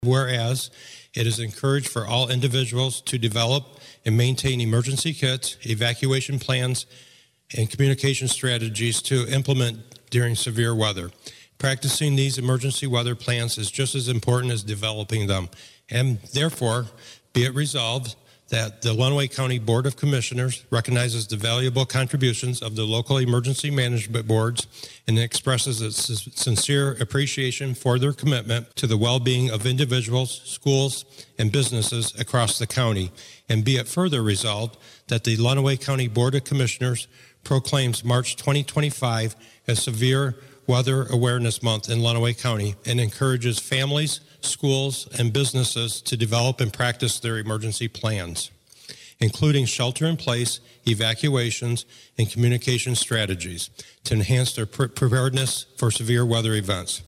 Whereas it is encouraged for all individuals to develop and maintain emergency kits, evacuation plans, and communication strategies to implement during severe weather. Practicing these emergency weather plans is just as important as developing them. And therefore, be it resolved that the Lenawee County Board of Commissioners recognizes the valuable contributions of the local emergency management boards and expresses its sincere appreciation for their commitment to the well-being of individuals, schools, and businesses across the county. And be it further resolved that the Lenawee County Board of Commissioners proclaims March 2025 as Severe Weather Awareness Month in Lenawee County and encourages families, schools, and businesses to develop and practice their emergency plans, including shelter-in-place, evacuations, and communication strategies to enhance their preparedness for severe weather events.